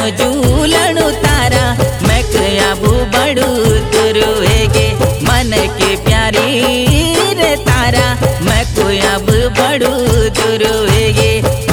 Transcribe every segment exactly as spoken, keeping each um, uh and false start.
मिलणु झूलणु तारा मैं अब बड़ू तुरु हेगे मन के प्यारी रे तारा मैं अब बड़ू तुरु हेगे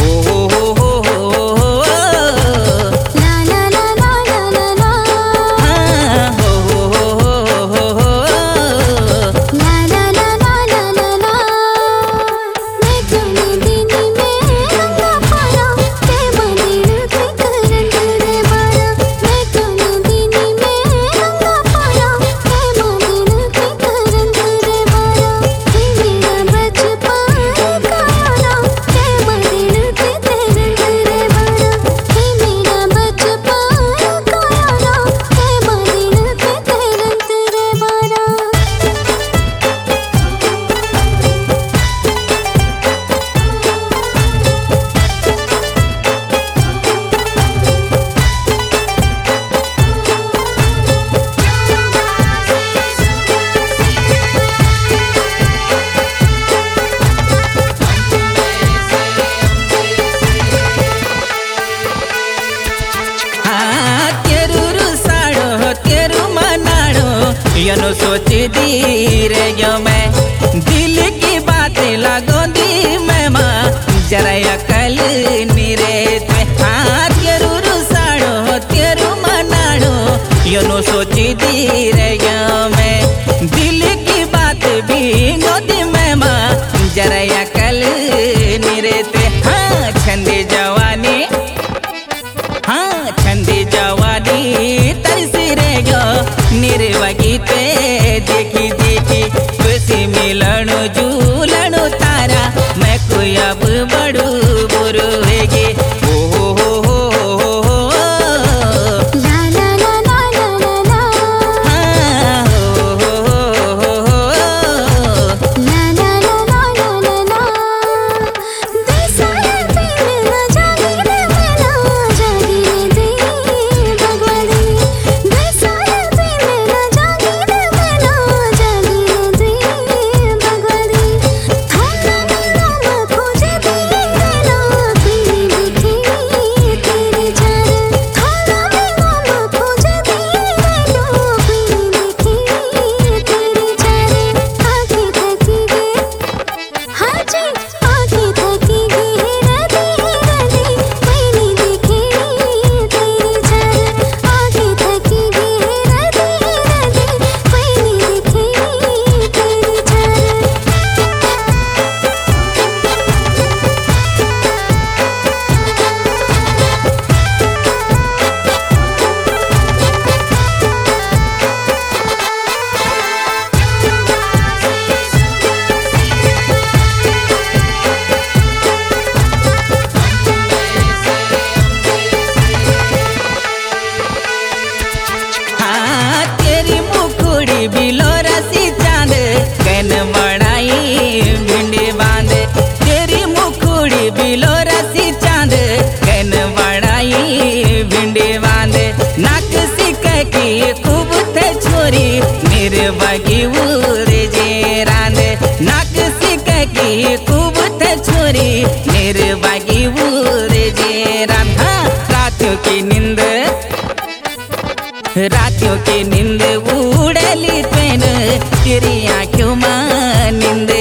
यनो सोच दी रे यो मैं दिल की बातें लगो दी मैं माँ जरा अकल निरे ते हाँ तेरू साड़ो तेरू मनाड़ो यनो सोच दी रे यो मैं दिल की बात भी गोदी मैं माँ जरा अकल निरे ते हाँ छंदी जवानी हाँ छंदी जवानी तरसी रे यो निर्वगी पे देखी देखी खुशी मिलणु झूलणु तारा मैं कोई अब बड़ू बुरु हेगे ओ हो हो हो हो हो ला ला ला ला ला ला हाँ हो हो हो हो हो ला ला ला ला ला ला ला देसाया दिल न जागी रे मेरा जागी रे दे भगवानी देसाया दिल न जागी रे मेरा जागी रे दे भगवानी थाना मेरा मैं खोजे दिए मेरा पीली दिखी तेरे चार थाना मेरा मैं खोजे दिए मेरा पीली दिखी तेरे चार आगे थकी गे हाँ जी आगे थकी गे रदी रदी पीली दिखी तेरे चार आगे थकी गे रदी रदी पीली दिखी तेरे चार हाँ तेरी मुखड़ी बिलो रसी चांद कैन बड़ाई भिंडी बांध तेरी मुखड़ी बिलो रसी चांद कैन बड़ाई भिंडी बांध नाक सिक की खूब थे छोरी निर्वगी उरे जे रांध नाक सिक की खूब थे छोरी निर्वगी उरे जे रांध हाँ रातों की नींद रातियों की नींद उड़ली ट्रेन तेरी आँखों में नींद